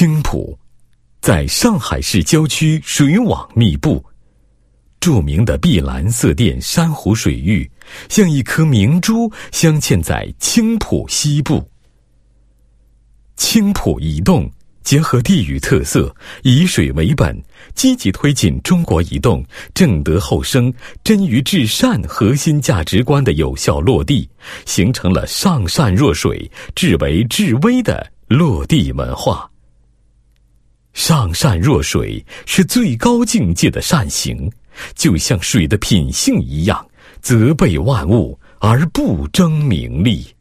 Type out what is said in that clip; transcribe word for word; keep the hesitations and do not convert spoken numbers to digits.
青浦，在上海市郊区水网密布，著名的碧蓝色殿珊瑚水域像一颗明珠镶嵌在青浦西部。青浦移动结合地域特色，以水为本，积极推进中国移动正德后生、臻于至善核心价值观的有效落地，形成了上善若水、至为至微的落地文化。上善若水是最高境界的善行，就像水的品性一样，责备万物而不争名利。